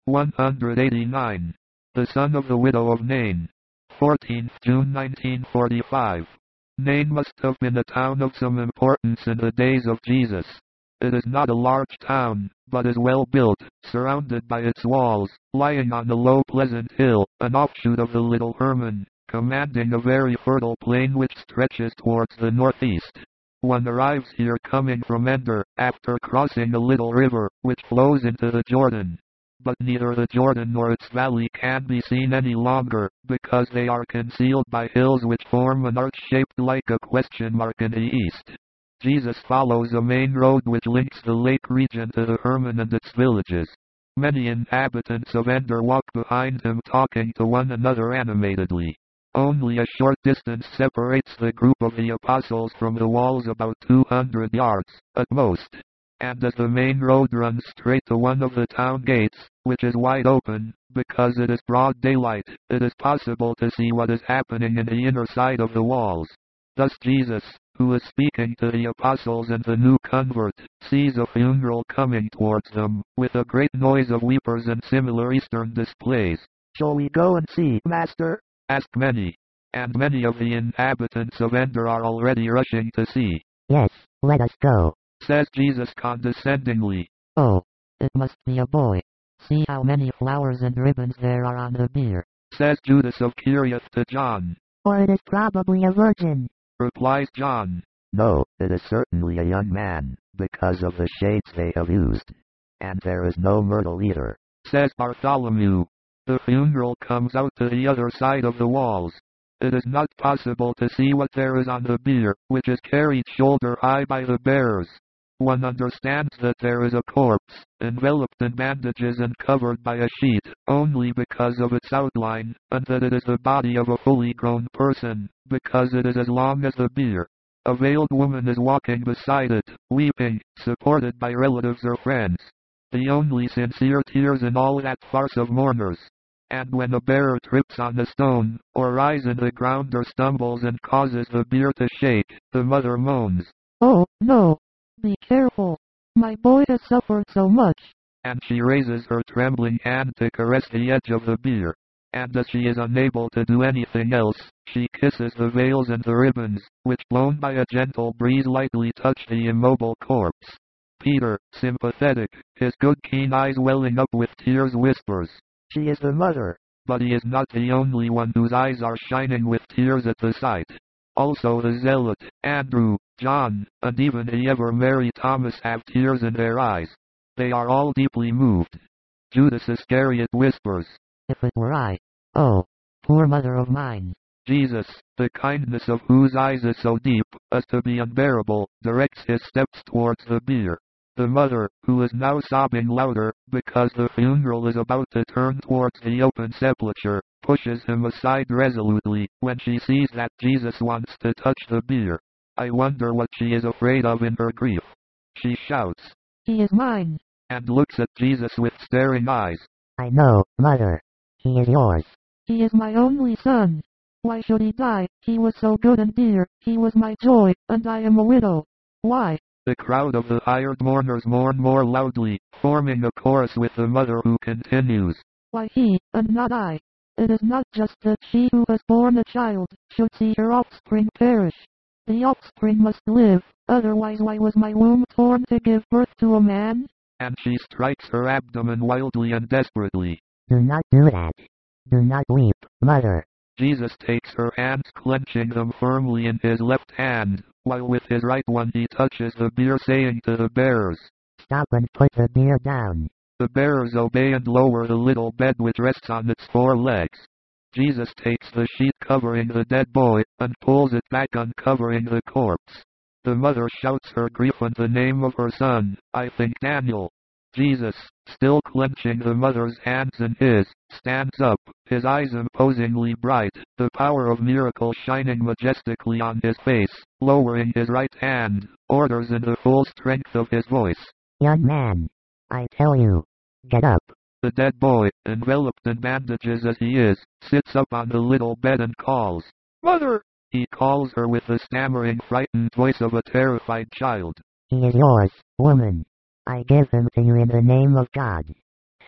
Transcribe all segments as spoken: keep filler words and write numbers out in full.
one hundred eighty-nine. The son of the widow of Nain. fourteenth June nineteen forty-five. Nain must have been a town of some importance in the days of Jesus. It is not a large town, but is well built, surrounded by its walls, lying on a low pleasant hill, an offshoot of the Little Hermon, commanding a very fertile plain which stretches towards the northeast. One arrives here coming from Ender, after crossing a little river, which flows into the Jordan. But neither the Jordan nor its valley can be seen any longer, because they are concealed by hills which form an arch shaped like a question mark in the east. Jesus follows a main road which links the lake region to the Hermon and its villages. Many inhabitants of Ender walk behind him talking to one another animatedly. Only a short distance separates the group of the apostles from the walls, about two hundred yards, at most. And as the main road runs straight to one of the town gates, which is wide open, because it is broad daylight, it is possible to see what is happening in the inner side of the walls. Thus Jesus, who is speaking to the apostles and the new convert, sees a funeral coming towards them, with a great noise of weepers and similar Eastern displays. "Shall we go and see, Master?" ask many. And many of the inhabitants of Ender are already rushing to see. "Yes, let us go," says Jesus condescendingly. "Oh, it must be a boy. See how many flowers and ribbons there are on the bier," says Judas of Kerioth to John. "Or it is probably a virgin," replies John. "No, it is certainly a young man, because of the shades they have used. And there is no myrtle either," says Bartholomew. The funeral comes out to the other side of the walls. It is not possible to see what there is on the bier, which is carried shoulder high by the bearers. One understands that there is a corpse, enveloped in bandages and covered by a sheet, only because of its outline, and that it is the body of a fully grown person, because it is as long as the bier. A veiled woman is walking beside it, weeping, supported by relatives or friends. The only sincere tears in all that farce of mourners. And when a bearer trips on a stone, or rises in the ground or stumbles and causes the bier to shake, the mother moans, "Oh, no! Be careful! My boy has suffered so much!" And she raises her trembling hand to caress the edge of the bier. And as she is unable to do anything else, she kisses the veils and the ribbons, which blown by a gentle breeze lightly touch the immobile corpse. Peter, sympathetic, his good keen eyes welling up with tears, whispers, "She is the mother." But he is not the only one whose eyes are shining with tears at the sight. Also the zealot, Andrew, John, and even the ever-merry Thomas have tears in their eyes. They are all deeply moved. Judas Iscariot whispers, "If it were I. Oh, poor mother of mine." Jesus, the kindness of whose eyes is so deep as to be unbearable, directs his steps towards the bier. The mother, who is now sobbing louder, because the funeral is about to turn towards the open sepulchre, pushes him aside resolutely, when she sees that Jesus wants to touch the bier. I wonder what she is afraid of in her grief. She shouts, "He is mine," and looks at Jesus with staring eyes. "I know, mother. He is yours." "He is my only son. Why should he die? He was so good and dear, he was my joy, and I am a widow. Why?" The crowd of the hired mourners mourn more loudly, forming a chorus with the mother, who continues, "Why he, and not I? It is not just that she who has borne a child should see her offspring perish. The offspring must live, otherwise why was my womb torn to give birth to a man?" And she strikes her abdomen wildly and desperately. "Do not do that. Do not weep, mother." Jesus takes her hands, clenching them firmly in his left hand, while with his right one he touches the bier, saying to the bearers, "Stop and put the bier down." The bearers obey and lower the little bed which rests on its four legs. Jesus takes the sheet covering the dead boy, and pulls it back, uncovering the corpse. The mother shouts her grief and the name of her son, I think Daniel. Jesus, still clenching the mother's hands in his, stands up, his eyes imposingly bright, the power of miracle shining majestically on his face, lowering his right hand, orders in the full strength of his voice, "Young man, I tell you, get up." The dead boy, enveloped in bandages as he is, sits up on the little bed and calls, "Mother!" He calls her with the stammering, frightened voice of a terrified child. "He is yours, woman. I give him to you in the name of God."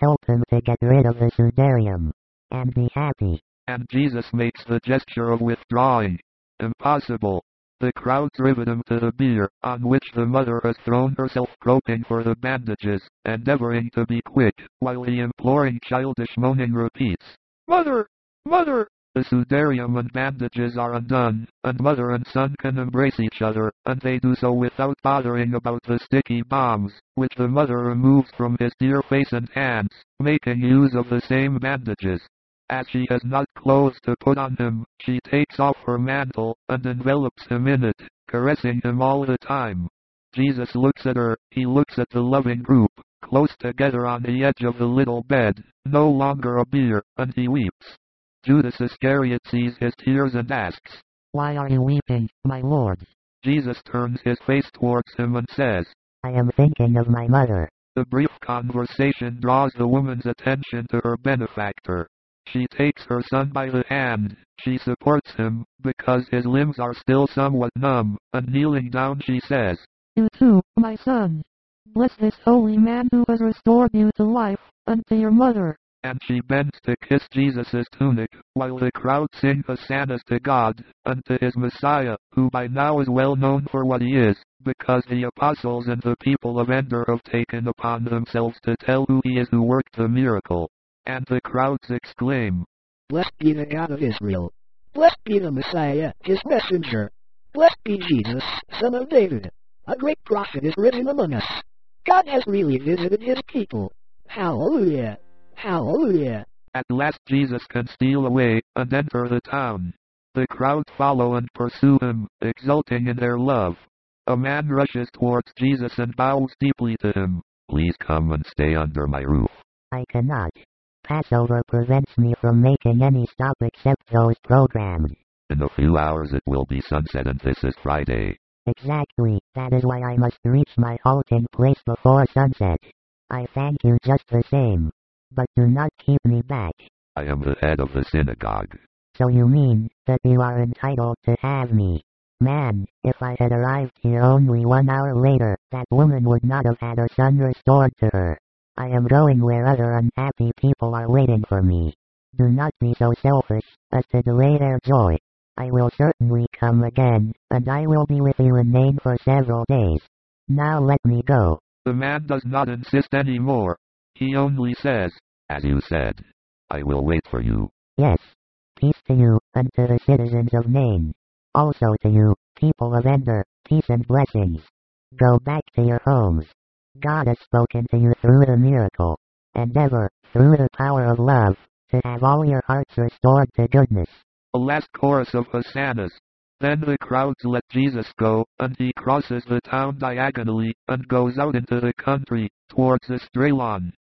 help him to get rid of the Sudarium and be happy. And Jesus makes the gesture of withdrawing. Impossible. The crowds rivet him to the bier, on which the mother has thrown herself, groping for the bandages, endeavoring to be quick, while the imploring childish moaning repeats, "Mother! Mother!" The Sudarium and bandages are undone, and mother and son can embrace each other, and they do so without bothering about the sticky bombs, which the mother removes from his dear face and hands, making use of the same bandages. As she has not clothes to put on him, she takes off her mantle, and envelops him in it, caressing him all the time. Jesus looks at her, he looks at the loving group, close together on the edge of the little bed, no longer a bier, and he weeps. Judas Iscariot sees his tears and asks, "Why are you weeping, my Lord?" Jesus turns his face towards him and says, "I am thinking of my mother." The brief conversation draws the woman's attention to her benefactor. She takes her son by the hand, she supports him, because his limbs are still somewhat numb, and kneeling down she says, "You too, my son. Bless this holy man who has restored you to life, and to your mother." And she bends to kiss Jesus' tunic, while the crowd sing hosannas to God, and to his Messiah, who by now is well known for what he is, because the apostles and the people of Endor have taken upon themselves to tell who he is who worked the miracle. And the crowds exclaim, "Blessed be the God of Israel. Blessed be the Messiah, his messenger. Blessed be Jesus, son of David. A great prophet is risen among us. God has really visited his people. Hallelujah! Hallelujah!" At last Jesus can steal away, and enter the town. The crowd follow and pursue him, exulting in their love. A man rushes towards Jesus and bows deeply to him. "Please come and stay under my roof." "I cannot. Passover prevents me from making any stop except those programmed." "In a few hours it will be sunset and this is Friday." "Exactly, that is why I must reach my halting place before sunset. I thank you just the same. But do not keep me back." "I am the head of the synagogue." "So you mean that you are entitled to have me? Man, if I had arrived here only one hour later, that woman would not have had her son restored to her. I am going where other unhappy people are waiting for me. Do not be so selfish as to delay their joy. I will certainly come again, and I will be with you in Nain for several days. Now let me go." The man does not insist any more. He only says, "As you said, I will wait for you." "Yes. Peace to you, and to the citizens of Nain. Also to you, people of Endor, peace and blessings. Go back to your homes. God has spoken to you through the miracle. Endeavor, through the power of love, to have all your hearts restored to goodness." A last chorus of hosannas. Then the crowds let Jesus go, and he crosses the town diagonally, and goes out into the country, towards Estrelon.